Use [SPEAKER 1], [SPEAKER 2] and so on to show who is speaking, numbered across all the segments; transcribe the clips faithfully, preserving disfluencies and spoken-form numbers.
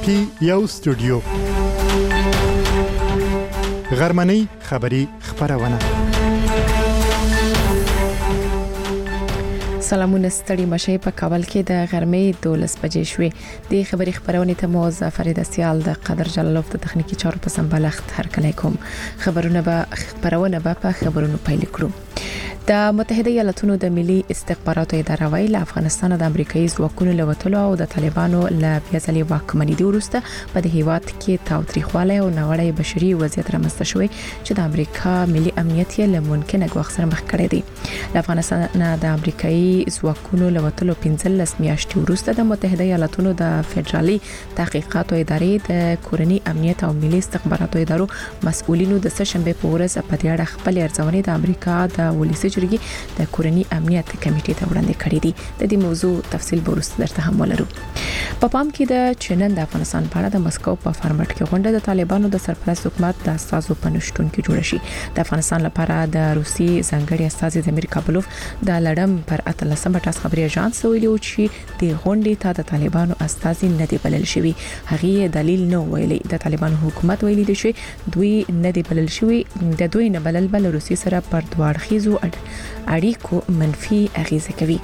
[SPEAKER 1] پی یو سټوډیو غرمنۍ خبری خبرونه.
[SPEAKER 2] سلامونه ستړي مشه په کابل کې د غرمې دولس بجې شوې. د خبري خبرونه ته مو ظفر دسیال د قدر جلالوف د تخنیکی چارو په سمبالښت هرکلی کوم. خبرونه به خبرونه به په خبرونو پیل کړو. د متحده ایالاتونو د ملي استخباراتو اداره ویل افغانستان د امریکایي ځواکونو له وټلو او د طالبانو له بیازلي واکمنۍ د وروسته په د هیواد کې تاوتریخوالی او ناوړه بشري وضعیت رامنځته شوی چې د امریکا ملي امنیت یې له ممکنه ګواښ سره مخ کړی دی. د افغانستان د امریکایي ځواکونو له وټلو پنځلس میاشتې وروسته د متحده ایالاتونو د فدرالي تحقیقاتو ادارې د کورنی امنیت او ملي استخباراتو ادارو مسؤلینو د سشنبه په ورځ په دې اړه خپل ارزونې د امریکا د ولسی جرګې د کورنی امنیت کمیټې ته وړاندې کړې دي. د دې موضوع تفصیل ورسته درته هم ولرو. په پام کې د چینن د افغانستان په اړه د مسکو په فارمټ کې غونډه د طالبانو د سرپرست حکومت د اساسو په نشټون کې جوړه شي. د افغانستان لپاره د روسي ځانګړي استازي زمیر کابلوف د لړم پر اتلسمه ټاس خبري اژانس ویلي چې د غونډې ته د طالبانو استازي نه دی بلل شوی. هغه دلیل نه ویلي. د طالبانو حکومت ویلي دی چې دوی نه دی بلل شوی. د دوی نه بلل بل روسي سره پر دواړخیزو اړیکو منفي اغیزه کوي.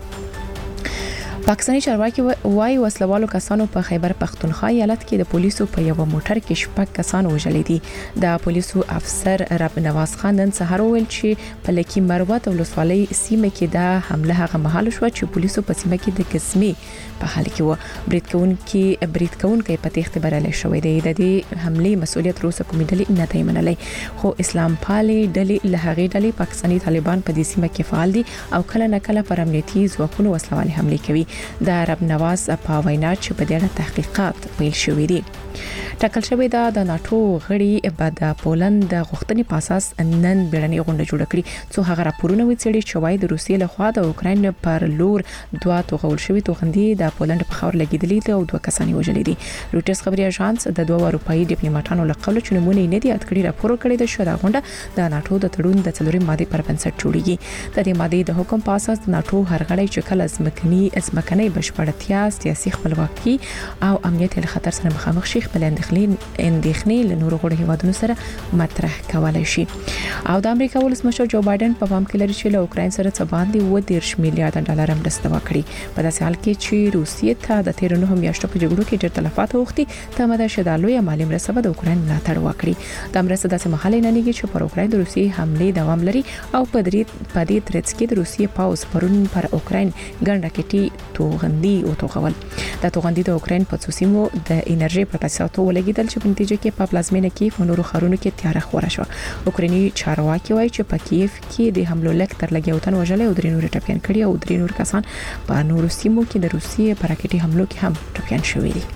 [SPEAKER 2] پاکستاني چارواکي وايي وسلوالو کسانو په خیبر پختونخوا ایالت کې د پولیسو په یو موټر کې شپږ کسان وژل دي. د پولیسو افسر رب نواز خان نن سهار ویل چې په لکی مروت ولسوالۍ سیمه کې د حمله هغه مهال شو چې پولیسو په سیمه کې د قسمي په حال کې و. بریټ کون کې بریټ کون کې په تخت برالي شوې ده. د دې حمله مسؤلیت روسه کومې ډلې نه دی منلې، خو اسلام پالي ډلې له هغې ډلې پاکستاني طالبان په دې سیمه کې فعال دي او کله نه کله پر امنیتي ځواکونو وسلوالي حمله کوي. د رب نواز په وینا چې په دې اړه تحقیقات پیل شوې دي. ټاکل شوې ده د ناتو غړي په د پولند د غوښتنې په اساس نن بیړنۍ غونډه جوړه کړې څو هغه راپورونه وڅېړي چې وايي د روسیې له خوا د اوکراین پر لور دوه توغول شوې توغندي د پولند په خاور لګیدلې او دوه کسان وژلي دي. روټرز خبري اژانس د دوه اروپאי ډیپلوماټانو له قبل چې نمونه نه دي اتکړي راپور کړی د شو د غونډه د ناتو د تړون د څلوري ماده پر بنسټ جوړیږي. د دې ماده د حکم په اساس ناتو هرغړی چې کله ځمکني ځمکني بشپړتیا سیاسي خپلواکي او امنیت له خطر سره مخامخ شي خپل اندخلین اندېښنې له نورو غړو هیوادونو سره مطرح کولای شي. او د امریکا ولسمشر جو بایدن په پام کې لري چې له اوکراین سره څه باندې و دیرش میلیارډ ډالر مرسته وکړي. په داسې حال کې چې روسیې ته د تیر نه میاشتو په جګړو کې ډېر تلفات اوښتي ته مده شدالوی مالی مرسته د اوکراین ملاتړ وکړي. د مرسته داسې محل نه نیږي چې پر اوکراین د روسیې حمله دوام لري او په دې په دې ترڅ کې د روسیې پاوز پرون پر اوکراین ګڼ راکټي توغندي او توغول. د توغندي د اوکراین په څوسیمو د انرژي په تاسیساتو ولګیدل چې په نتیجه کې په پلازمینه کې په نورو خارونو کې تیاره خوره شو. اوکرایني چارواکي وایي چې په کیف کې د حملو لک تر لګي وطن وژل او درې نور ټپيان کړي او درې نور کسان په نورو سیمو کې د روسیې پر راکټي حملو کې هم ټپيان شوي دي.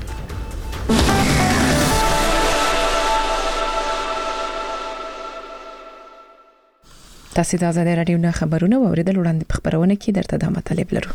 [SPEAKER 2] تاسو د آزاد رادیو نه خبرونه اوریدل وړاندې په خبرونه کې درته د مطلب لرو.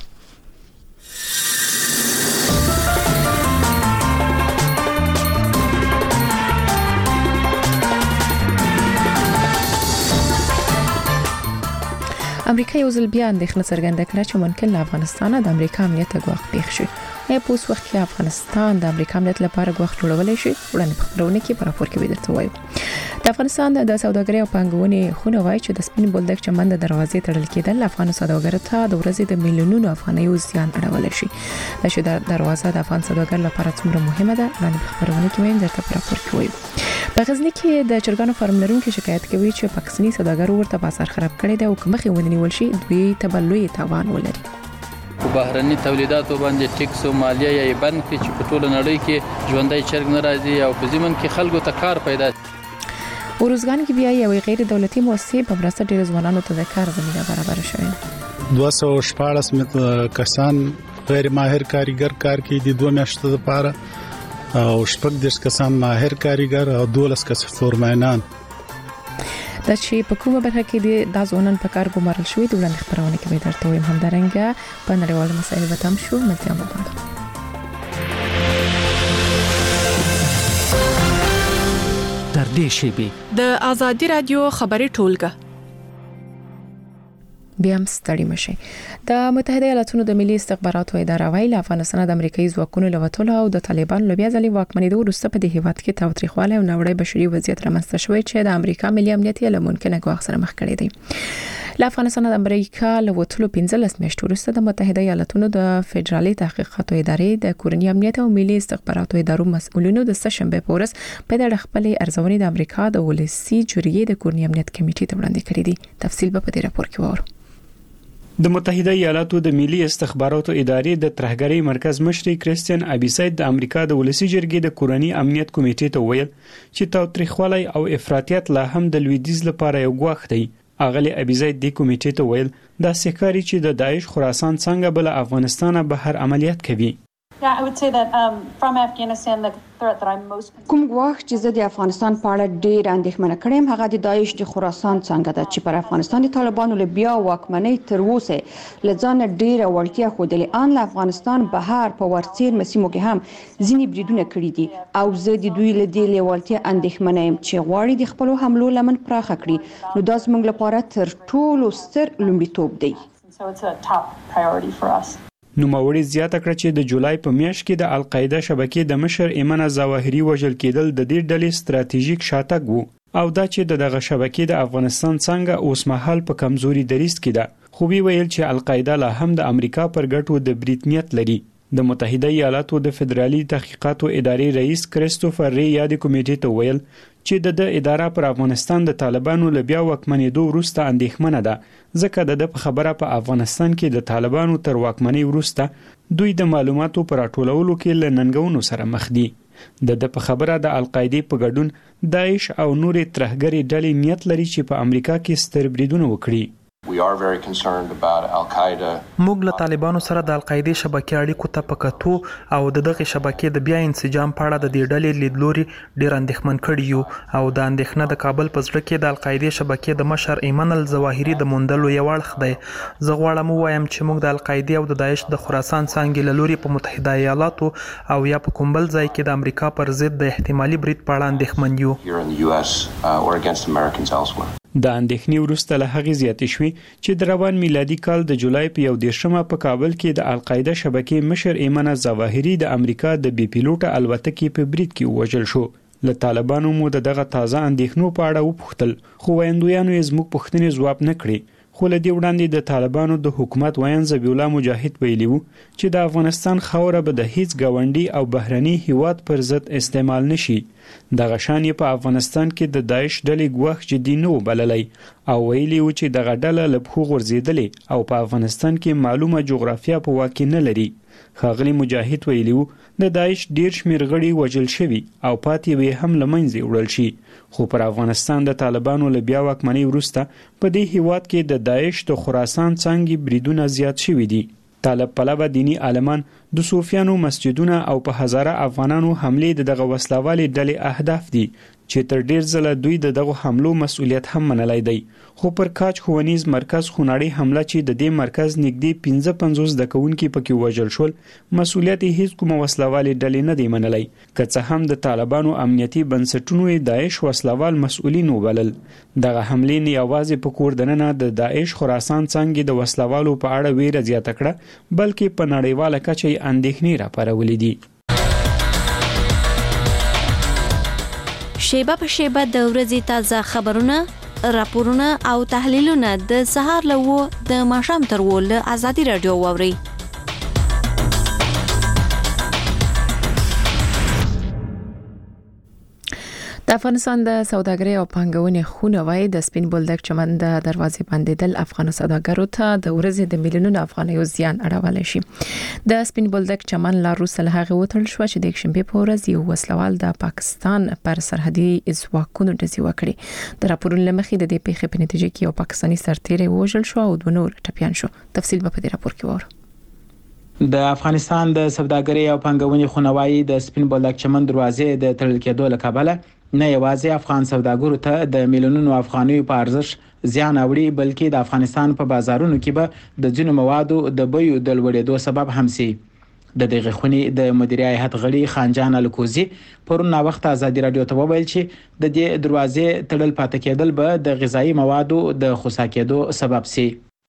[SPEAKER 2] امریکا یو ځل بیا اندېښنه څرګنده کړه چې ممکن له افغانستان د امریکا امنیت ګواښ پیښ شي. یا په اوس وخت کې افغانستان د امریکا امنیت لپاره ګواښ جوړولای شي. وړاندې په خبرونه کې په راپور کې ویل شوی د افغانستان د سوداګرۍ او پانګونې خونه وایي چې د سپین بولدک چمن د دروازې تړل کېدل افغان سوداګرو ته د ورځې د میلیونونو افغانیو زیان اړولای شي. دا چې د دروازه د افغان سوداګرو لپاره څومره مهمه ده وړاندې په خبرونه کې وایي درته په راپور کې وایي. په غزنی کې د چرګانو فارم لرونکو شکایت کوي چې پاکستاني سوداګرو ورته بازار خراب کړی دی او کومه ونیول شي دوی ته بلوي تاوان ولري.
[SPEAKER 3] په بهرني تولیداتو باندې ټیکس او مالیه یې بند کړي چې په ټوله نړۍ کې ژوندۍ چرګ نه راځي او په ځمن کې خلکو ته کار پیدا شي.
[SPEAKER 2] ورزګان کې بیا یو غیر دولتي مؤسسه په مرسته ډیر ځوانانو ته د کار زمينه برابر شوه.
[SPEAKER 4] دوه سوه شپاړس مت کسان غیر ماهر کاریګر کار کوي د دوه میاشتو لپاره او شپږ دیش کسان ماهر کاریګر او دولس کس فورمانان.
[SPEAKER 2] د چې په کومه برخه کې د دازونن په کار ګمارل شوې د وړاندې خبرونه کې به درته وایم. همدارنګه په نړیوالو مسایلو به تم شو ملتیا مبارک.
[SPEAKER 5] در دې شیبې
[SPEAKER 6] د آزادي رادیو خبري ټولګه
[SPEAKER 2] بیا هم ستړي مشي. د متحده ایالاتونو د ملي استخباراتو اداره ویل افغانستان د امریکایي ځواکونو لوټلو او د طالبانو لوبیا ځلې واکمنېدو وروسته په دې هیواد کې تاوتریخوالی او ناوړه بشري وضعیت رامنځته شوی چې د امریکا ملي امنیت یې له ممکنه ګواښ سره مخ کړی دی. له افغانستان د امریکا لوټلو پنځلس میاشتې وروسته د متحده ایالاتونو د فدرالي تحقیقاتو ادارې د کورنی امنیت او ملي استخباراتو ادارو مسؤلینو د سشنبه په ورځ په دغه خپل ارزونې د امریکا د ولسی جرګې د کورنی امنیت کمیټې ته وړاندې کړې دي. تفصیل به په دې راپور کې وورو.
[SPEAKER 5] د متحده ایالاتو د ملي استخباراتو ادارې د ترهګرۍ مرکز مشر کریستین ابیساید د امریکا د ولسی جرګې د کورنی امنیت کمیټې ته ویل چې تاوتریخوالی او افراطیت لا هم د لویدیز لپاره یو ګواښ دی. اغلی ابیزاید د کمیټې ته ویل دا سکاري چې د داعش خراسان څنګه بل افغانستان بهر عملیات کوي.
[SPEAKER 6] Yeah, I would say that um, from Afghanistan, the threat that I'm most
[SPEAKER 7] کوم ګواښ چې زه د افغانستان په اړه ډېر اندېښمنه کړم هغه د داعش د خراسان څنګه ده چې پر افغانستان د طالبانو له بیا واکمنۍ تر اوسه لځان ډېر وړتیا خوده ان له افغانستان بهر په ورڅیر مسیمو کې هم ځینې بریدونه کړي دي او زه د دوی له دې لیوالتیا اندېښمنه یم چې غواړي د خپل حملو لمن پراخه کړي. نو دا زموږ لپاره تر ټولو ستر لومړیتوب دی.
[SPEAKER 6] So it's a top priority for us.
[SPEAKER 5] نوموړي زیاته کړه چې د جولای په میاشت کې د القاعده شبکې د مشر ایمن ظواهري وژل کېدل د دې ډلې ستراتیژیک شاتګ وو او دا چې دغه شبکې د افغانستان څنګه اوس مهال په کمزوري دریست کې ده. خو وی ویل چې القاعده لا هم د امریکا پر ګټو د بریتنیت لري. د متحده ایالاتو د فدرالي تحقیقاتو ادارې رئیس کریستوفر ری یاد کمیټې ته ویل چې د اداره پر افغانستان د طالبانو له بیا واکمنېدو وروسته اندېښمنه ده ځکه د خبره په افغانستان کې د طالبانو تر واکمنۍ وروسته دوی د معلوماتو پر راټولولو کې له ننګونو سره مخ دي. د د په خبره د القاعده په ګډون داعش او نورې ترهګرې ډلې نیت لري چې په امریکا کې ستر بریدونه وکړي.
[SPEAKER 8] We are very concerned about Al-Qaeda.
[SPEAKER 9] موږ له طالبانو سره د القاعده شبکې اړیکو ته پکاتو او د دغه شبکې د بیا انسجام په اړه د دې ډلې لیدلوري ډیر اندېښمن کړي یو او د اندېښنه د کابل په زړه کې د القاعده شبکې د مشر ایمن الظواهري د موندلو یو اړخ دی. زه غواړم وایم چې موږ د القاعده او د داعش د خراسان څنګه له لوري په متحده ایالاتو او یا په کوم بل ځای کې د امریکا پر ضد د احتمالي برید په اړه اندېښمن یو.
[SPEAKER 8] Here in the U S uh, or against Americans elsewhere.
[SPEAKER 5] د اندېښنې وروسته له هغې زیاتې شوې چې د روان میلادي کال د جولای په یو دیرشمه په کابل کې د القاعده شبکې مشر ایمن ظواهري د امریکا د بي پیلوټه الوتکې په برید کې وژل شو. له طالبانو مو دغه تازه اندېښنو په اړه وپوښتل خو ویندویانو یې زموږ پوښتنې ځواب نه کړې. خو له دې وړاندې د طالبانو د حکومت ویان ذبیح الله مجاهد ویلي وو چې د افغانستان خاوره به د هیڅ ګاونډي او بهرني هیواد پر ضد استعمال نشي. دغه شان په افغانستان کې د داعش ډلې ګواښ جدي نه وبللی او ویلي و چې دغه ډله له پښو غورځېدلې او په افغانستان کې معلومه جغرافیه په واک کې نه لري. ښاغلي مجاهد ویلي و د داعش ډیر شمیر غړي وژل شوي او پاتې وي هم له منځه وړل شي. خو پر افغانستان د طالبانو له بیا واکمنۍ وروسته په دې هیواد کې د داعش د خراسان څنګه بریدونه زیات شوي دي. طالب پلوه دینی عالمان د صوفیانو مسجدونه او په هزاره افغانانو حمله دغه وسلوالي ډلې اهداف دي چې تر ډیر ځله دوی دغه حملو مسؤلیت هم منلای دی. خو پر کاج ښوونیز مرکز خوناړي حمله چې د دې مرکز نږدې پنځه پنځوس د کوونکي پکې وژل شول مسؤلیت هیڅ کوم وسلوالي ډلې نه دی منلای که څه هم د طالبانو امنیتي بنسټونو داعش وسلوال مسؤلین وبلل. دغه حملې نه یوازې په کور دننه د داعش خراسان څنګه د وسلوالو په اړه ویره زیاته کړه بلکې په نړیواله کچه اندېښنې راپارولې دي.
[SPEAKER 10] شیبه په شیبه د ورځې تازه خبرونه، راپورونه او تحلیلونه د سهار له و د ماښام تر و له ازادي رادیو واوري.
[SPEAKER 2] د افغانستان د سوداګرۍ او پانګونې خونه وای د سپین بولدک چمن د دروازې بندیدل افغان سوداګرو ته د ورځې د میلیونونو افغانیو زیان اړولی شي. د سپین بولدک چمن لا روسل هغه وټل شو چې د یکشنبه په ورځ یو وسلوال د پاکستان پر سرحدي ځواکونو ډزې وکړي. د راپورونو لمخې د دې پیښې په نتیجه کې یو پاکستاني سرتیری وژل شو او دوه نور ټپیان شو. تفصیل به په دې راپور کې وره.
[SPEAKER 11] د افغانستان د سوداګرۍ او پانګونې خونوای د سپین بولدک چمن دروازې د تړل کېدو له کبله نه یوازې افغان سوداګرو ته د میلیونونو افغانیو په ارزښت زیان اوړي بلکې د افغانستان په بازارونو کې به د ځینو موادو د بیو د لوړېدو سبب هم شي. د دغه خونې د مدیریت هیئت غړي خانجان الکوزي پرون وخت ازادي رادیو ته وویل چې د دې دروازې تړل پاتې کېدل به د غذایی موادو د خسا کېدو سبب شي.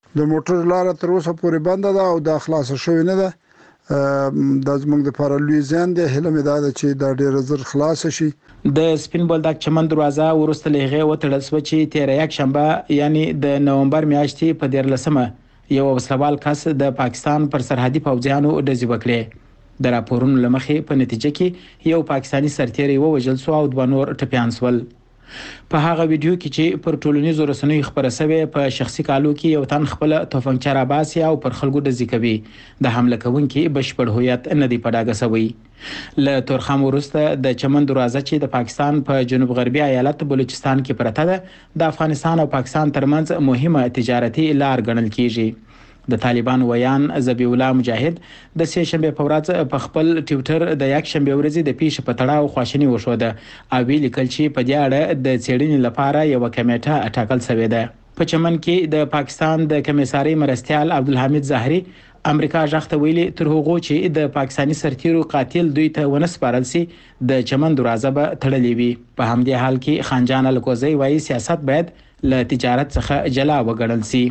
[SPEAKER 12] د موټر لار تر اوسه پورې بنده ده او د خلاص شوی نه ده. د زمونږ د لپاره لوی زیان دی. هیله مې ده چې دا ډېر زر خلاص شي.
[SPEAKER 11] د سپین بولدک چمن دروازه ورسته لغه وتړل شو چې تیر یک شنبه یعنی د نومبر میاشتې په دیرلسمه یو وسلوال کس د پاکستان پر سرحدي پوځیانو ډزې وکړې. د راپورونو لمخې په نتیجه کې یو پاکستانی سرتیری ووژل شو او دوه نور ټپیان شول. په هغه ویډیو کې چې پر ټولنیزو رسنیو خبره شوې په شخصي کالو کې یو تن خپل توفنګچه راباسي او پر خلکو ډزې کوي. د حمله کوونکي بشپړ هویت نه دی په ډاګه شوی. له تورخم وروسته د چمن دروازه چې د پاکستان په جنوب غربي ایالت بلوچستان کې پرته ده د افغانستان او پاکستان ترمنځ مهمه تجارتي لار ګڼل کیږي. د طالبان ویان ذبیح الله مجاهد د سه شنبه په ورځ په خپل ټوئیټر د یک شنبه ورځې د پیښې په تړاو خواشینی وشوده او ویل کل چې په دې اړه د څېړنې لپاره یو کمیټه ټاکل شوې ده. په چمن کې د پاکستان د کمیساري مرستيال عبدالحمید زاهری امریکا ځخته ویلي تر هغه چې د پاکستانی سرتیرو قاتل دوی ته ونسپارل سي د چمن دروازه به تړلې وي. په همدې حال کې خانجان الکوزی وايي سیاست باید له تجارت څخه جلا وګڼل سي.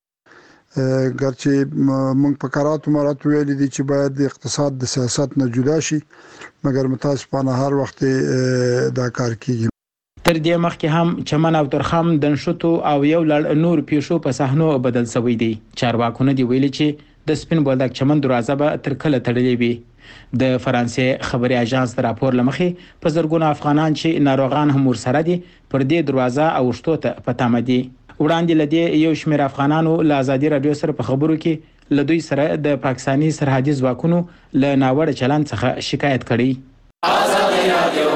[SPEAKER 12] ګرچې موږ په کاراتو مراتو ویلي دي چې باید د اقتصاد د سیاست نه جدا شي مګر متاسفانه هر وخت دا کار کیږي.
[SPEAKER 11] تر دې مخکې هم چمن او ترخم د نشټو او یو لړ نور پیښو په صحنو بدل شوی دي. چارواکونه دی ویلي چې د سپین بولدک چمن دروازه به تر کله تړلې وي. د فرانسې خبري اژانس د راپور لمخې په زرګونو افغانان چې ناروغان هم ورسره دي پر دې دروازه او شتو ته پټامه دي. وړاندې لدی یو شمېر افغانانو له ازادي رادیو سره په خبرو کې له دوی سره د پاکستانی سرحدي ځواکونو له ناوړه چلند څخه شکایت کړي. ازادي رادیو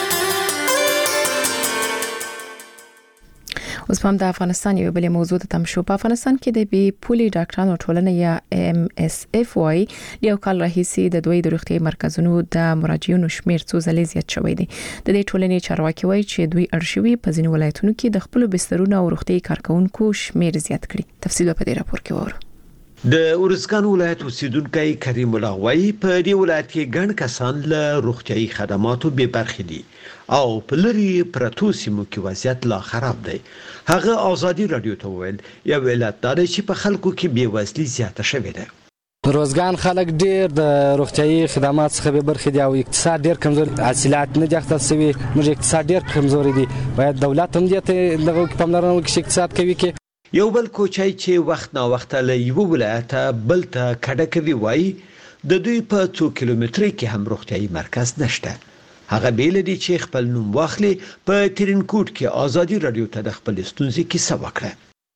[SPEAKER 2] اوس هم د افغانستان یو بل موضوع ته تم شو. په افغانستان کې د بي پولي ډاکټرانو ټولنه یا ام اس اف واي یو کال راهیسي د دوی د روغتي مرکزونو د مراجعینو شمیر څو ځلې زیات شوی دی. د دې ټولنې چارواکي وایي چې دوی ارشیوي په ځینو ولایتونو کې د خپل بسترونو او روغتي کارکونکو شمیر زیات کړي. تفصیل په دې راپور کې وره.
[SPEAKER 13] د ورزګان ولایت اوسیدونکو کریم الله وایي په دې ولایت کې ګڼ کسان له روغتيایي خدماتو بې برخې دي او په لري پرتو سیمو کې وضعیت لا خراب دی. هغه ازادي رادیو ته ویل یو علت دا چې په خلکو کې بې وزلي زیاته شوې ده.
[SPEAKER 14] روزګان خلک ډیر د روغتيایي خدمات څخه به برخې دي او اقتصاد ډیر کمزور حاصلات نه ځخته سوي. موږ اقتصاد ډیر کمزور دي. باید دولت هم دې ته دغه پاملرنه وکړي اقتصاد کوي کې.
[SPEAKER 13] یو بل کوچای چې وخت نا وخت له یو ولایت بل ته کډه کوي وای د دوی په څو کیلومترۍ کې هم روغتيایي مرکز نشته. هغه بیل دي چې خپل نوم واخلي په ترینکوټ کې ازادي رادیو ته د خپل ستونزې کیسه وکړه.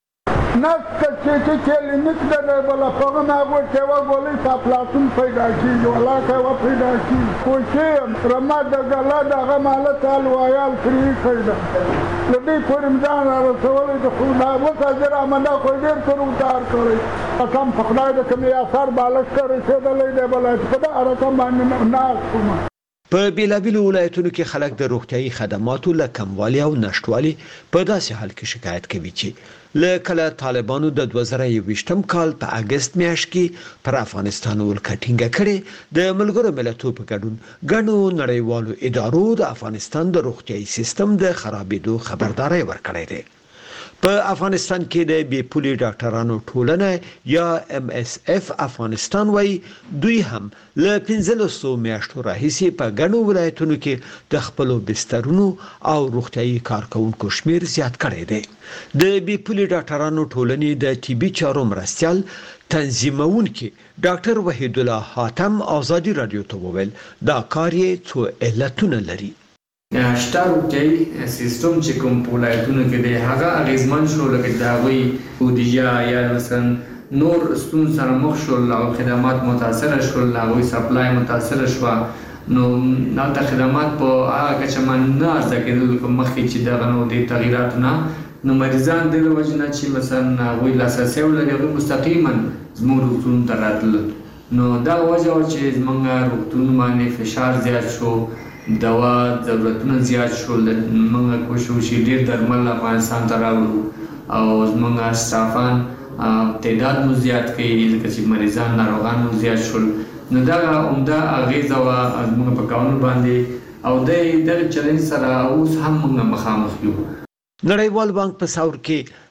[SPEAKER 15] نفس چې چې لیمټ د بل په هغه کې وګولې په پلاتون پیدا کیږي ولا کوي پیدا کیږي خو چې رما د غلا دغه مالت الوایال فری کړی لدی پرم ځان راوړل د خو دا وکړه امنه خو ډیر تر وتار کړی قسم په خدای د کومي اثر بالښت کړی چې د لید بل په دا رقم باندې نه کوم.
[SPEAKER 13] په بیلابیلو ولایتونو کې خلک د روغتيایي خدماتو له کموالي او نشټوالي په داسې حال کې شکایت کوي چې له کله طالبانو د دوه زره یوویشتم کال په اگست میاشت کې پر افغانستان ولکټینګ کړي د ملګرو ملتونو په ګډون ګڼو نړیوالو ادارو د افغانستان د روغتيایي سیستم د خرابېدو خبرداري ورکړې ده. په افغانستان کې د بي پولي ډاکټرانو ټولنه یا ام اس اف افغانستان وایي دوی هم له پنځلسو میاشتو راهیسې په ګڼو ولایتونو کې د خپلو بسترونو او روغتيایي کارکونکو شمیر زیات کړی دی. د بي پولي ډاکټرانو ټولنې د طبي چارو مرستيال تنظیمونکي ډاکټر وحید الله حاتم ازادي رادیو ته وویل دا کار یې څو علتونه لري.
[SPEAKER 16] شته روغتیایي سیستم چې کوم په ولایتونو کې دی هغه اغېزمن شو لکه د هغوی بودیجه یا مثلا نور ستونزو سره مخ شول او خدمات متاثره شول هغوی سپلای متاثره شوه نو دلته خدمات په هغه کچه باندې نه عرضه کېدل کوم مخکې چې دغه نو د تغییراتو نه نو مریضان د دې وجې نه چې مثلا هغوی لاسرسی ولري هغوی مستقیما زموږ روغتون ته راتلل نو دغه وجه وه چې زموږ روغتون باندې فشار زیات شو دوا ضرورتونه زیات شول موږ کوشش وشي ډېر درمل افغانستان ته راوړو او زموږ سټافان تعداد مو زیات کړي لکه چې مریضان ناروغان مو زیات شول نو دغه عمده اغېزه وه زموږ په کارونو باندې او د دغه چلنج سره اوس هم موږ مخامخ یو.
[SPEAKER 13] نړیوال بانک په ثور کې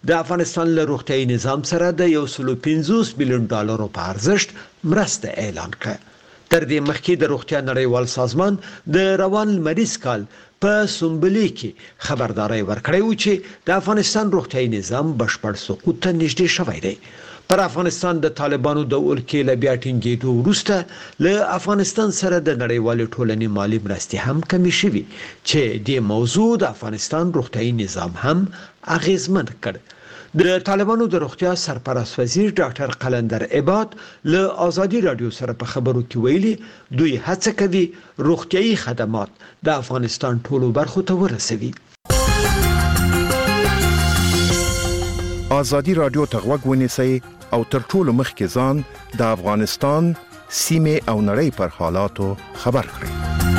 [SPEAKER 13] د افغانستان له روغتیايي نظام سره د یو سل پنځوس میلیون ډالرو په ارزښت مرسته اعلان کړه. تر دې مخکې د روغتیا نړیوال سازمان د روان لمریز کال په سومبلي کې خبرداري ورکړې و چې د افغانستان روغتیايي نظام بشپړ سقوط ته نږدې شوی دی. پر افغانستان د طالبانو د ولکې له بیا ټینګېدو وروسته له افغانستان سره د نړیوال ټولنې مالی مرستې هم کمې شوې چې د موضوع د افغانستان روغتیايي نظام هم اغیزمن کړ. د طالبانو د روغتیا سرپرست وزیر ډاکټر قلندر عباد له آزادي رادیو سره په خبرو کې ویلي دوی هڅه کوي روغتیايي خدمات د افغانستان ټولو برخو ته ورسوي.
[SPEAKER 17] آزادی رادیو ته غوږ ونیسئ او تر ټولو مخکې ځان د افغانستان سیمې او نړۍ پر حالاتو خبر کړئ.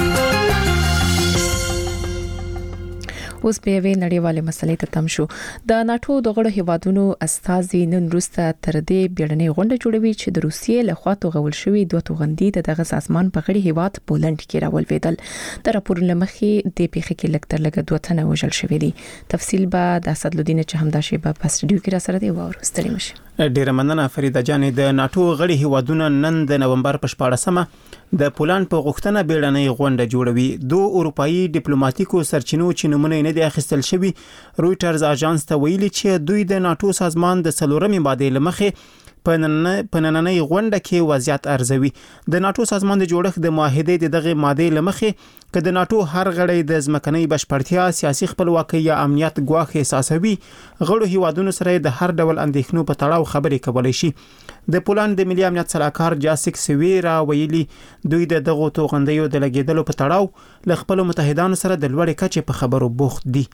[SPEAKER 2] اوس په یوې نړیوالې مسلې ته تم شو. د ناتو د غړو هیوادونو استازي نن وروسته تر دې بیړنۍ غونډه جوړوي چې د روسیې له خوا توغول شوی دوه توغندي د دغه سازمان په غړي هیواد پولند کې راولویدل. د راپورونو مخې د پیښې کې لږ تر لږه دوه تنه وژل شوي دي. تفصیل به د اسدالدین چې همدا شیبه په سټډیو کې را سره دی واورستلی مشه.
[SPEAKER 18] ډیره مننه فریده جانې. د ناتو غړي هیوادونه نن د نومبر په شپاړسمه د پولند په غوښتنه بیړنۍ غونډه جوړوي. دوه اروپאי ډیپلوماټیکو سرچینو چې نمونه نه دي اخیستل شوی رويټرز اژانس ته ویلي چې دوی د ناتو سازمان د څلورمې ماده لمخې په نننۍ غونډه کې وضعیت ارزوي. د ناتو سازمان د جوړښت د معاهدې د دغه ماده لمخې چې د ناتو هر غړی د ځمکنۍ بشپړتیا سیاسي خپلواکۍ یا امنیت ګواښ احساسوي غړو هیوادونو سره د هر ډول اندېښنو په تړاو خبرې کولای شي. د پولند د ملي امنیت سلاکار جاسیک سویرا ویلي دوی د دغه توغندیو د لګیدلو په تړاو ل خپل متحدانو سره د لوړې کچې په خبرو بوخت دي.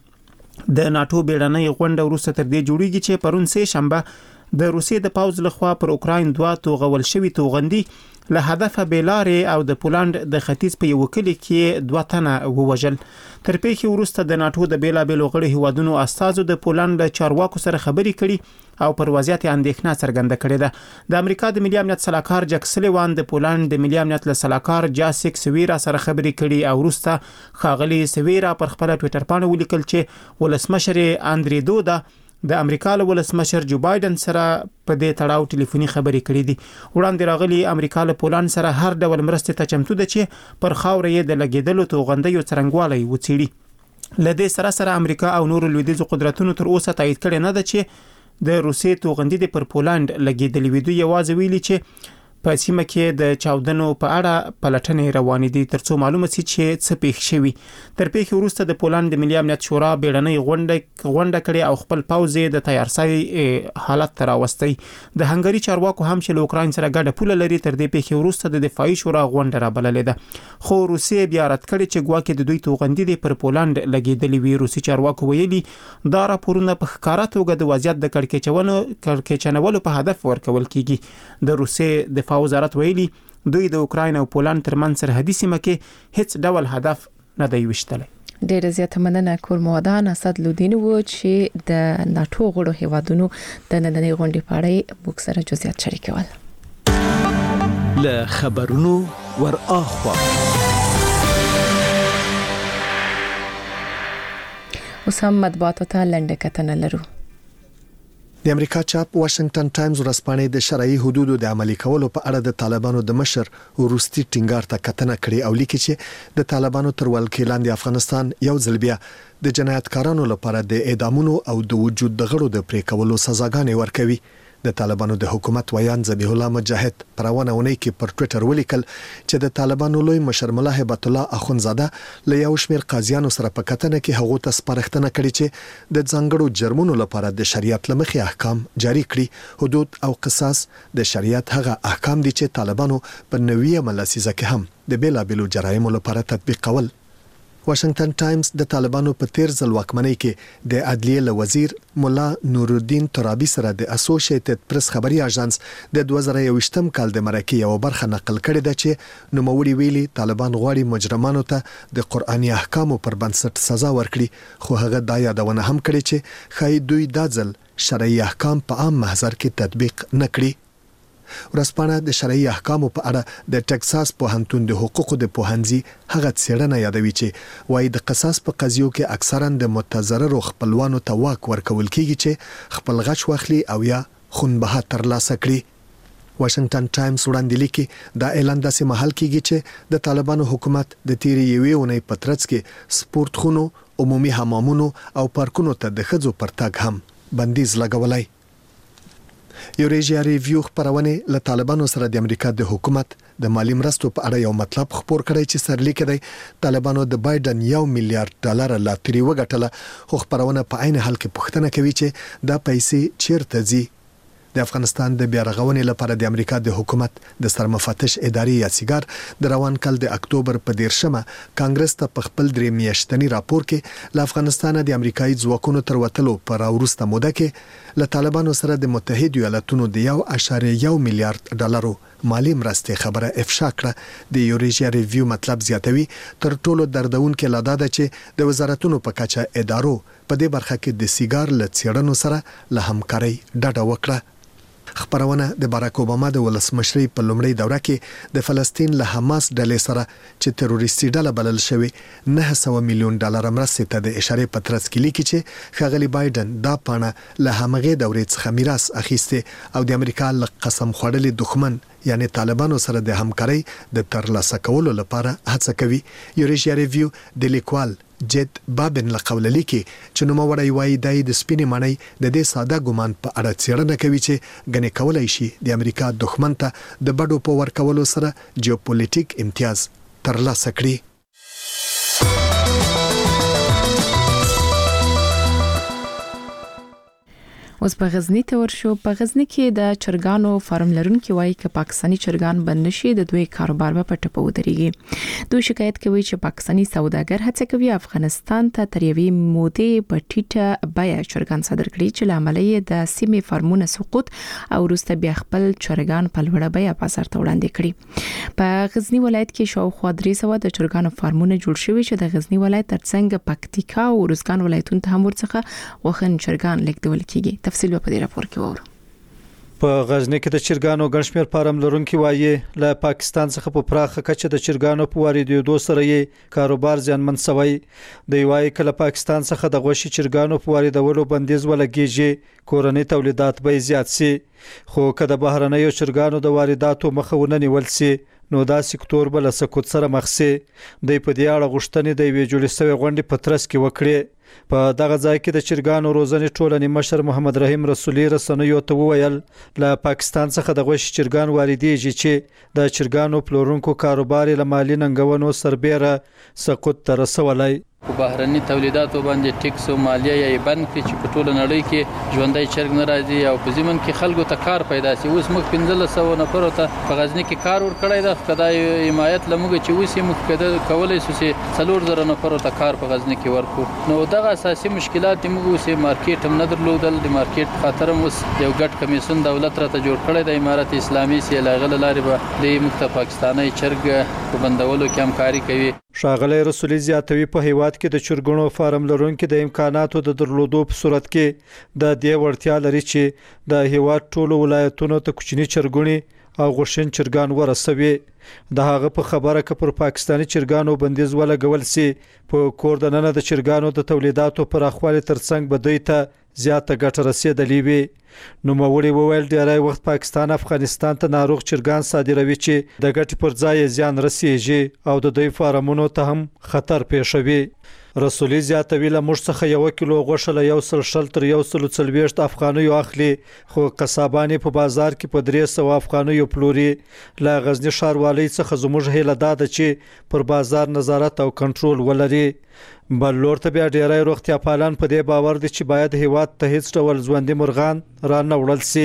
[SPEAKER 18] د ناتو بیړنۍ غونډه وروسته تر دې جوړیږي چې پرون سه شنبه د روسیې د پاوز لخوا پر اوکراین دوه توغول شوی توغندي له هدف بیلارې او د پولند د ختیځ په یو کلی کې دوه تنه ووژل. تر پیښې وروسته د ناتو د بیلابېلو غړو هیوادونو استازو د پولند چارواکو سره خبرې کړي او پر وضعیت اندېښنه څرګنده کړې ده. د امریکا د ملي امنیت سلاکار جک سلیوان د پولند د ملي امنیت سلاکار جاسیک سویرا سره خبرې کړي او وروسته خاغلی سویرا پر خپل ټوئیټر باندې ولیکل چې ولسمشر اندری دودا د امریکا له ولسمشر جو بایدن سره په دې تړاو ټلیفوني خبرې کړې دي. وړاندې راغلي امریکا له پولند سره هر ډول مرستې ته چمتو ده چې پر خاورې یې د لګیدلو توغندیو څرنګوالی وڅېړي. له دې سره سره امریکا او نورو لویدیځو قدرتونو تر اوسه تایید کړي نه ده چې د روسیې توغندي د پر پولند لګیدلې وي. دوی یوازې ویلي چې په سیمه کې د چاودنو په اړه پلټنې روانې دي ترڅو معلومه شي چې څه پیښ شوی. تر پیښې وروسته د پولند د ملي امنیت شورا بیړنۍ غونډه غونډه کړې او خپل پوځ د تیارسای حالت تر راوستي. د هنګری چارواکو هم چې له اوکراین سره ګډه پوله لري تر دې پیښې وروسته د دفاعي شورا غونډه را بللې ده. خو روسیې بیا رد کړې چې ګواکې د دوی توغندي د پر پولند لګیدلې وي. روسي چارواکو ویلي دا راپورونه په ښکارا توګه د وضعیت د کړکېچونو کړکېچنولو په هدف ورکول کیږي. د روسیې د وزارت ویلي دوی د اوکراین او پولند ترمنځ سرحدي سیمه کې هیڅ ډول هدف نه دی وشتلی.
[SPEAKER 2] ډېر زیاته مننه کور موادان اسدالدین و چې د ناتو غړو هیوادونو د نننۍ غونډې په اړه موږ سره جزئیات شریکول.
[SPEAKER 13] له خبرونو ور اخوا
[SPEAKER 2] اوس هم مطبوعاتو ته لنډه کتنه لرو.
[SPEAKER 19] د امریکا چاپ واشنگټن ټایمز ورځپاڼې د شرعي حدودو د عملي کولو په اړه د طالبانو د مشر وروستي ټینګار ته کتنه کړې او لیکي چې د طالبانو تر ولکې لاندې افغانستان یو ځل بیا د جنایتکارانو لپاره د اعدامونو او د وجود د غړو د پرې کولو سزاګانې ورکوي. د طالبانو د حکومت ویان ذبیح الله مجاهد پروانه ونی کې پر ټوئیټر ولیکل چې د طالبانو لوی مشر مولا هبت الله اخونزاده له یو شمېر قاضیانو سره په کتنه کې هغه ته سپارښتنه کړې چې د ځانګړو جرمونو لپاره د شریعت لمخې احکام جاری کړي. حدود او قصاص د شریعت هغه احکام دي چې طالبانو په نوې ملسیزه کې هم د بیلابېلو جرایمو لپاره تطبیق کول. واشنگټن ټایمز د طالبانو په تیر ځل واکمنۍ کې د عدلیه له وزیر مولا نور الدین ترابی سره د اسوسییټډ پریس خبري اژانس د دوه زره یوویشتم کال د مرکې یو برخه نقل کړې ده چې نوموړي ویلي طالبان غواړي مجرمانو ته د قرآني احکامو پر بنسټ سزا ورکړي. خو هغه دا یادونه هم کړې چې خای دوی دا ځل شرعي احکام په عام محضر کې تطبیق نکړي. ورسپانه د شرعي احکامو په اړه د ټکساس پوهنتون د حقوقو د پوهنځي هغه څېړنه یادوي چې وايي د قصاص په قضیو کې اکثرا د متضرر خپلوانو ته واک ورکول کیږي چې خپل غچ واخلي او یا خونبها ترلاسه کړي. واشنگټن ټایمز وړاندې لیکي دا اعلان داسې مهال کیږي چې د طالبانو حکومت د تیرې یوې اونۍ په ترڅ کې سپورت خونو، عمومي حمامونو او پارکونو ته د ښځو پر تګ هم بندیز لګولای. یوریشیا ریویو خبرونه له طالبانو سره د امریکا د حکومت د مالی مرستو په اړه یو مطلب خبر کړی چې سرلیک دی طالبانو د بایدن یو میلیارډ ډالر لاتري وګټله، خو خبرونه په عین حال کې پوښتنه کوي چې دا پیسې چیرته ځي. د افغانستان د بیا رغونې لپاره د امریکا د حکومت د سرمفتش ادارې یا سیګار د روان کال د اکتوبر په دیرشمه کانګرس ته په خپل درې میاشتنی راپور کې له افغانستان د امریکایي ځواکونو تر وتلو پر وروسته موده کې له طالبانو سره د متحده ایالاتونو د یو اشاریه یو میلیارډ ډالرو مالی مرستې خبره افشا کړه. د یوریشیا ریویو مطلب زیاتوي تر ټولو دردونکې لا ده چې د وزارتونو په کچه ادارو په دې برخه کې د سیګار له څېړنو سره له همکارۍ ډډه وکړه. خبرونه د باراک اوباما د ولسمشرۍ په لومړۍ دوره کې د فلسطین له حماس ډلې سره چې تروریستي ډله بلل شوی نه سوه میلیون ډالر مرستې ته د اشارې په ترڅ کې لیکي چې ښاغلي بایدن دا پانه له همغې دورې څخه میراث اخیسته او د امریکا له قسم خوړلې دښمن یعنی طالبانو سره د همکارۍ د ترلاسه کولو لپاره هڅه کوي. یوریشیا ریویو د لیکوال جد بابن لقول لیکي چې نو موړی وای د سپینې معنی د دې ساده ګمان په اړه څېړنه کوي چې غنې کولای شي د امریکا دښمن ته د بډو په ورکولو سره جیوپولیټیک امتیاز ترلاسه کړي.
[SPEAKER 2] اوس په غزنی ته ورشو. په غزنی کې د چرګانو فارم لرونکي وایي چې پاکستانی چرګان بند نشي د دوی کاروبار به په ټپه ودرېږي. دوی شکایت کوي چې پاکستانی سوداګر هڅه کوي افغانستان ته تر یوې مودې په ټیټه بیه چرګان صادر کړي چې لامل یې د سیمې فارمونه سقوط او وروسته بیا خپل چرګان په لوړه بیه بازار ته وړاندې کړي. په غزنی ولایت کې شاوخوا درې سوه د چرګانو فارمونه جوړ شوي چې د غزنی ولایت ترڅنګ پکتیکا او روزګان ولایتونو ته هم ورڅخه وخن چرګان لیږدول کیږي. تفصیل په دې راپور کې وورو.
[SPEAKER 20] په غزنی کې د چرګانو ګڼشمیر فارم لرونکي وایي له پاکستان څخه په پراخه کچه د چرګانو په واردېدو سره یې کاروبار زیانمن شوی. د وایي کله پاکستان څخه د غوښې چرګانو په واردولو بندیز ولګیږي کورنۍ تولیدات به زیات شي، خو کله بهرنیو چرګانو د وارداتو مخه ونه نیول شي نو دا سکتور بل سکوت سره مخ شي. د په دې اړه غوښتنې د وی جوړې شوی غونډې په ترڅ کې وکړي. په دغه ځای کې د چرګانو روزنې ټولنې مشر محمد رحیم رسولي رسنیو ته وویل له پاکستان څخه د غوښې چرګان واردېږي چې د چرګانو پلورونکو کاروبار له مالی ننګونو سربېره سقوط ته رسولی.
[SPEAKER 3] په بهرني تولیداتو باندې ټیکس او مالیه یې بند کړي چې په ټوله نړۍ کې ژوندۍ چرګ نه راځي او په ځمن کې خلکو ته کار پیدا شي. اوس موږ پنځلس سوه نفرو ته په غزني کې کار ورکړی ده. خدای حمایت لموږ چې اوس یې موږ کولای شو چې څلور زره نفرو ته کار په غزني کې ورکړو. نو دغه اساسي مشکلات موږ اوس مارکیټ هم نه درلودل. د مارکیټ خاطر اوس یو ګډ کمیسیون دولت راته جوړ کړی د امارت اسلامي سي لاغله لارې به د مخته پاکستاني چرګ په بندولو کې همکاري کوي.
[SPEAKER 20] ښاغلی رسولي زیاتوي په هیواد کې د چرګونو فارم لرونکي د امکاناتو د درلودو په صورت کې د دې وړتیا لري چې د هیواد ټولو ولایتونو ته کوچني چرګونی او غوښین چرګان ورسوي. د هغه په خبره کې پر پاکستانی چرګانو بندیز ولګول سي په کور د نن د چرګانو د تولیداتو پراخوالي ترڅنګ به دوی ته زیاته ګټه رسیدلې وي. نو موري وویل ډیری وخت پاکستان افغانستان ته ناروغ چرګان صادروي چې د ګټې پر ځای زیان رسیږي او د دوی فارمونو ته هم خطر پیښوي. رسولي زیاتوي له موږ څخه یو کیلو غوښه له یو سل شل تر یو سل څلوېښت افغانیو اخلي، خو قصابان په بازار کې په درې سوه افغانیو پلوري. له غزنی ښاروالۍ څخه زموږ هیله دا ده چې پر بازار نظارت او کنټرول ولري. بل لور ته بیا ډیری روغتیا پالان په دې باور دي چې باید هیواد ته هیڅ ډول ژوندي مرغان را نه وړل سي.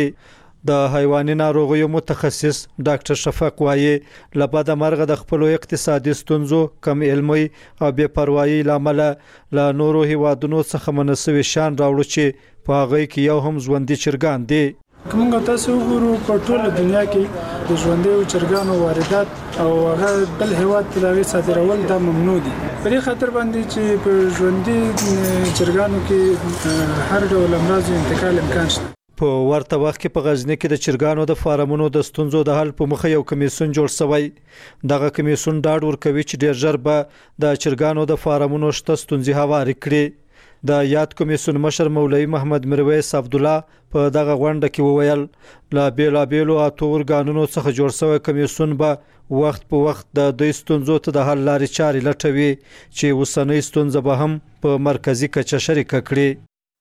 [SPEAKER 20] د حیواني ناروغیو متخصص ډاکټر شفق وایي له بده مرغه د خپلو اقتصادي ستونزو، کم علمي او بې پروایي له امله له نورو هیوادونو څخه منسوي شیان راوړو چې په هغوی کې یو هم ژوندي چرګان دي.
[SPEAKER 21] که موږ تاسو وګورو په ټوله دنیا کې د ژوندیو چرګانو واردات او هغه بل هیواد ته د هغې صادرول دا ممنوع دي. په دې خاطر باندې چې په ژوندي چرګانو کې هر ډول امراضو انتقال امکان شته.
[SPEAKER 20] په ورته وخت کې په غزنی کې د چرګانو د فارمونو د ستونزو د حل په مخه یو کمیسیون جوړ شوی. دغه کمیسیون ډاډ ورکوي چې ډیر ژر به د چرګانو د فارمونو شته ستونزې هواري کړي. د یاد کمیسیون مشر مولوی محمد مرویس عبد الله په دغه غونډه کې وویل لا بیلا بیلو اتو ورګانونو څخه جوړ شوی کمیسیون به وخت په وخت د دوی ستونزو ته د حل لارې چارې لټوي چې وسنۍ ستونزه به هم په مرکزی کچه شریکه کړي.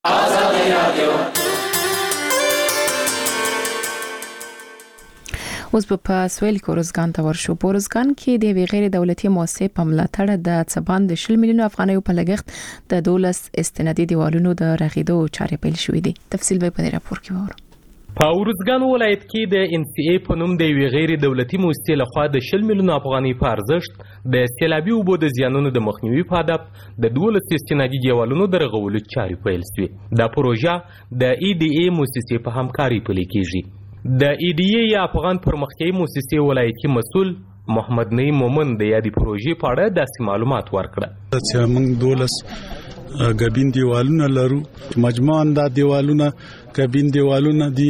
[SPEAKER 2] اوس په سویل کې روزګان ته ورشو. په روزګان کې د غیر دولتي مؤسسې په ملاتړ د څبان د شل میلیون افغانیو په لګښت د دولس استنادي دیوالونو د رغیدو چارې پیل شوې دي. تفصیل به په راپور کې وورو.
[SPEAKER 1] په روزګان ولایت کې د ان سی ای په نوم د غیر دولتي مؤسسې لخوا د شل میلیون افغاني په ارزښت د سیلابي اوبو د زیانونو د مخنیوي په هدف د دولس استنادي دیوالونو د رغولو چارې پیل شوې. دا پروژه د ای ډي ای مؤسسې په همکاري پلي کیږي. د ای ډي ای یا افغان پرمختیایي مؤسسې ولایتي مسؤل محمد نعیم مومن د یادې پروژې په اړه داسې معلومات ورکړه.
[SPEAKER 4] چې موږ دولس ګبین دیوالونه لرو، مجموعاً دا دیوالونه ګبین دیوالونه دي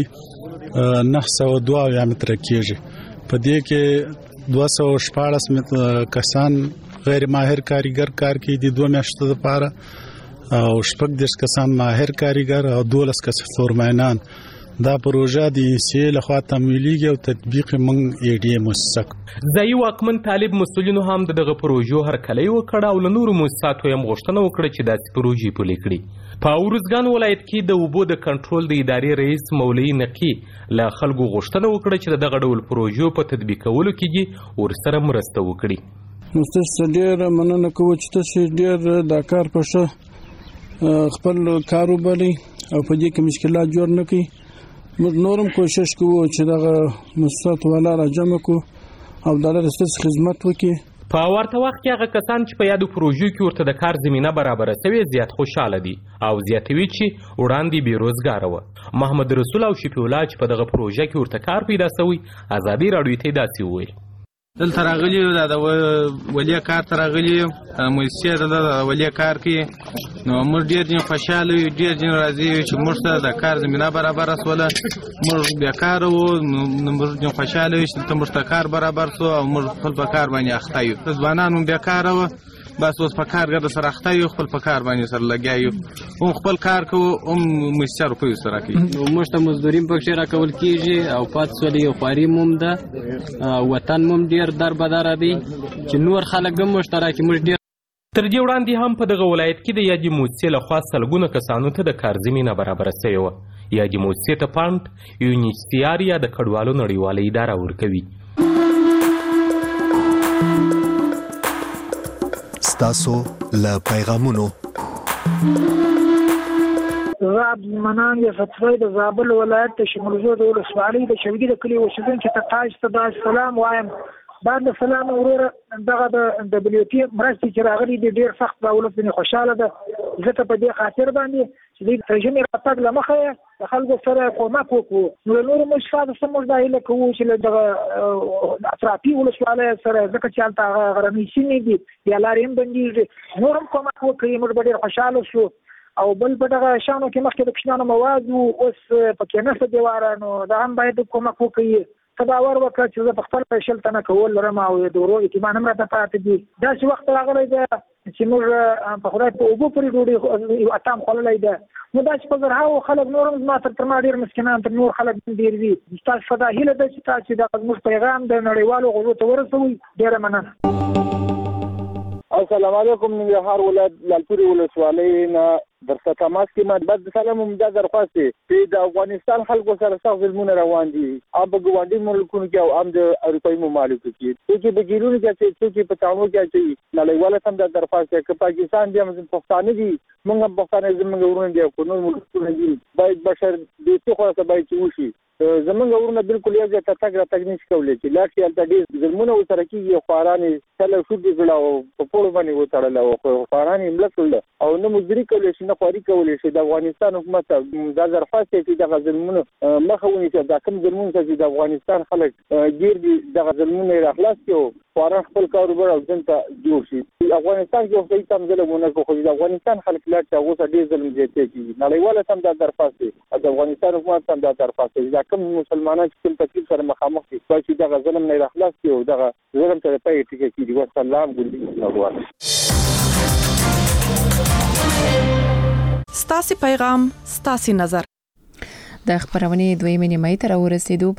[SPEAKER 4] نه سوه دوه متره کېږي. په دې کې دوه سوه شپاړس متره کسان غیر ماهر کاریګر کار کوي د دوه میاشتو لپاره او شپږ دېرش کسان ماهر کاریګر او دولس کس فورمانان. دا پروژه د ان سی ای لخوا تمویلېږي او تطبیق موږ ای ډي ای مؤسسه.
[SPEAKER 1] ځایي واکمن طالب مسؤلینو هم دغه پروژو هرکلی وکړ او له نورو مؤسساتو هم غوښتنه وکړه چې داسې پروژې پلي کړي. په ارزګان ولایت کې د اوبو د کنټرول د ادارې رئیس مولوي نقي له خلکو غوښتنه وکړه چې دغه ډول پروژو په تطبیقولو کې ورسره مرسته وکړي.
[SPEAKER 21] نو تاسو ډیر مننه کوم چې تاسو ډیر د کار په شه خپل کار وبلي او په دې کې مشکلات جوړ نه کړي. موږ نورم کوشش کوو چې دغه مؤسسات ولا را جمع کو او د لارستس خدمت وکړي.
[SPEAKER 1] په ورته وخت کې هغه کسان چې په یادو پروژو کې ورته د کار زمينه برابره شوی زیات خوشاله دي او زیاتوي چې وړاندې بیروزګار و. محمد رسول او شفیع الله چې په دغه پروژه کې ورته کار پیدا شوی ازادي راډیو ته داسې وویل.
[SPEAKER 22] دلته راغلی د ولیا کار ته راغلی مؤسسې د ولیا کار کې نو موږ ډېر ځین خوشاله یو ډېر ځین راضي یو چې موږ ته د کار زمينه برابر شوله. موږ بیکار وو نو موږ ډېر خوشاله یو چې موږ ته کار برابر شو او موږ خپل په کار باندې اخته یو. ځوانان هم بیکار وو بس اوس په کار ګرځ سره اخته یو خپل په کار باندې سره لګیا یو او خپل کار کوو هم مؤسسه روپیو سره کوي.
[SPEAKER 23] موږ ته مزدوري پکې راکول کیږي او پات سولې یو خواري موم ده وطن موم ډیر در بدر دی چې نور خلک هم مشترک موږ ډیر.
[SPEAKER 1] تر دې وړاندې هم په دغه ولایت کې د یادې مؤسسې لخوا سلګونه کسانو ته د کار زمینه برابره شوې وه. یادې مؤسسې ته پانټ یونیسیار یا د کډوالو نړیواله اداره ورکوي.
[SPEAKER 19] ستاسو له پیغامونو
[SPEAKER 24] زاب منان یا فتوی د زابل ولایت د شمولزو د ولسوالۍ د شوګي د کلی اوسیدونکو ته تاج ته سلام وایم. باندې سلام وروره دغه د دبليو ټي مرستې چې راغلي دي ډېر سخت راولت بني خوشاله ده. زه په دې خاطر باندې چې د ترجمه راتګ لمخه د خلکو سره کومک وکړو. نو نور مشفاده سمج دا اله کوو چې دغه اطرافي ولسوالۍ سره ځکه چې هلته غرنۍ سیمې دي یا لارې هم بندېږي نور هم کومک وکړي موږ به ډېر خوشاله شو. او بل په دغه شانو کې مخکې د کوچنیانو مواد اوس پکې نشته دیواره نو دا هم باید کومک وکړي. تداور وکړه چې زه په خپل پیشل تنه کول لرم او د ورو اعتماد هم راته پاتې دي. داسې وخت راغلی دی چې موږ په خدای په اوبو پورې ډوډۍ یو اتام خوړلی ده. نو داسې په زرهاوو خلک نور هم زما تر ما ډېر مسکینان تر نور خلک ډېر دي. ستاسو په دا هیله ده چې تاسو دغه زموږ پیغام د نړیوالو غوږو ته ورسوئ. ډېره مننه.
[SPEAKER 25] السلام علیکم. ننګرهار ولایت لالپورې ولسوالۍ نه درته تماس کې ما بعد سلام هم دا درخواست چې د افغانستان خلکو سره سخت ظلمونه روان دي هم په ګاونډي ملکونو کې او هم د اروپایي ممالکو کې چې په ګیرونو کې چې په تاونو کې چې نړیواله هم دا درخواست چې پاکستان بیا موږ پښتانه دي موږ هم پښتانه زموږ ورونه دي او نور ملکونه دي باید بشر د څه خو څه باید وشي. زمونږ ورونه بالکل یو ځای ته تګ راتګ نشي کولی چې لاړ شي هلته ډېر ظلمونه ورسره کېږي. خواران یې چله شوټ یې کړه او په پوړو باندې وتړله او خواران یې مړه کړله او نه مزدوري کولی شي نه خواري کولی شي. د افغانستان حکومت ته دا درخواست دی چې دغه ظلمونه مخه ونیسي. دا کوم ظلمونه چې د افغانستان خلک ګیر دي دغه ظلمونه یې راخلاص کړي فارغ خپل کاروبار او ځنته جوړ شي. افغانستان کې اوسې تم ظلمونه کوي. د افغانستان خلک لا چې اوسه ډیر ظلم زیاتې کوي. نړیواله هم دا درخواست دی. د افغانستان حکومت هم دا درخواست دی. دا کوم مسلمانان چې کوم تکلیف سره مخامخ دي چې دا ظلم نه راخلاص کیو دا ظلم ته پای ټکی کیږي. والسلام ګلبي.
[SPEAKER 5] ستاسو پیغام ستاسو نظر.
[SPEAKER 2] د خبرونې دویمې نیمه تر ورسېدو